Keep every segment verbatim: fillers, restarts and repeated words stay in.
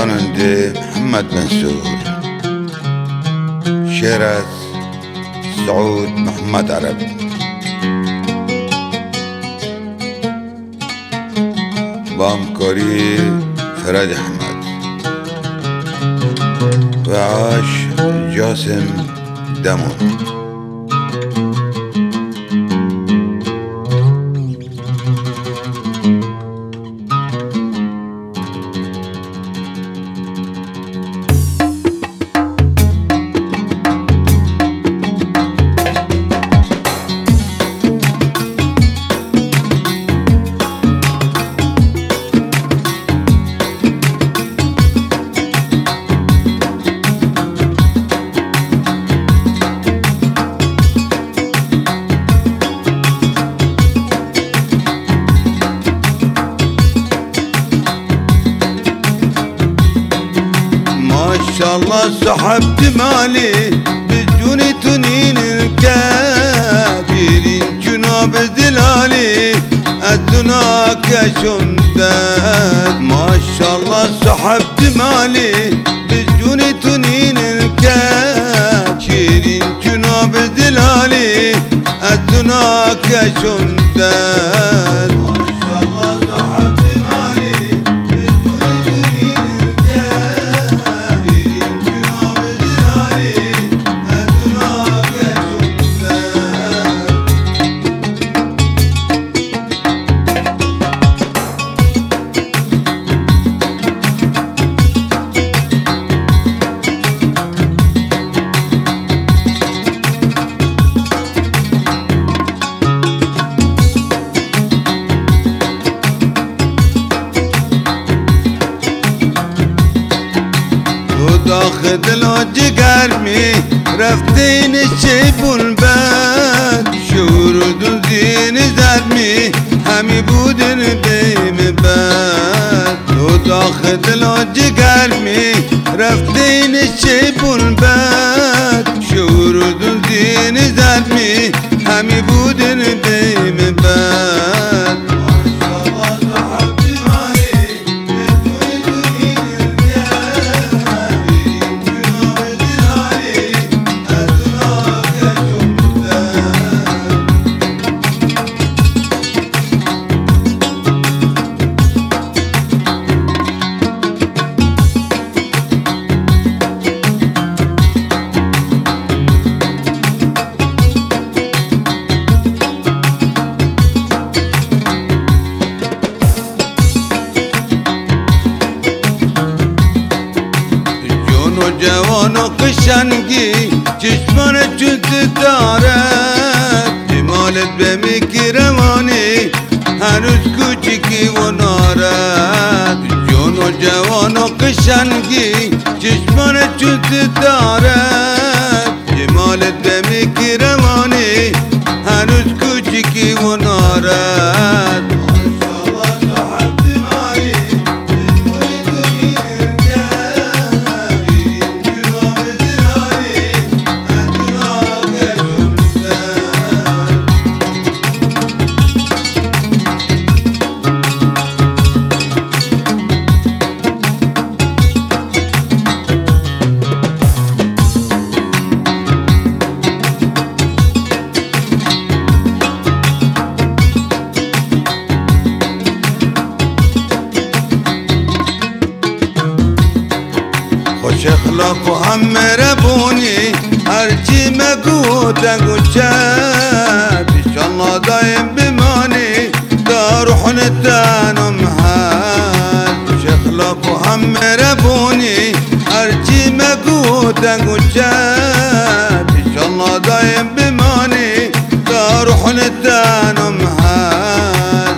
خواننده محمد منصور، شعر از سعود محمد عرب. با همکاری فرج احمد و عاش جاسم دمون. ماشاءالله سحبت مالي بجوني تنين الكافرين جناب دلالي أدناك شمداد. ماشاءالله سحبت مالي بجوني تنين الكافرين جناب دلالي أدناك شمداد. داخل الوجه قرمي رفتين الشيب والباد شهور دلزين زدمي همي بودن بيم باد. وداخل الوجه قرمي رفتين الشيب والباد شهور دلزين زدمي همي بودن بيم باد. جوان و قشنگی چشمان جد دارد جمالت به میکروانی هنوز کوچیکی و نارد. جون و جوان و قشنگی چشمان جد دارد جمالت به میکروانی هنوز کوچیکی و نارد. خوش اخلاق و هم مهربونی هرچی مگو تگو چد انشالله دایم بمانی تا روحن تنم هد. خوش اخلاق و هم مهربونی هرچی مگو تگو چد انشالله دایم بمانی تا روحن تنم هد.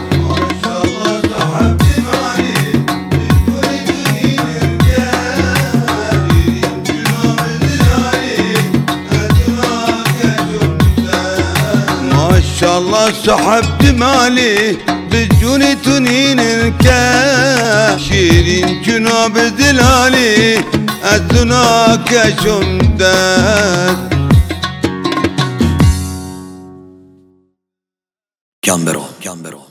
ماشاءالله سحبت مالي بجوني تنين الكاشرين جناب دلالي أدناك شمداد. Can Bero, Can Bero.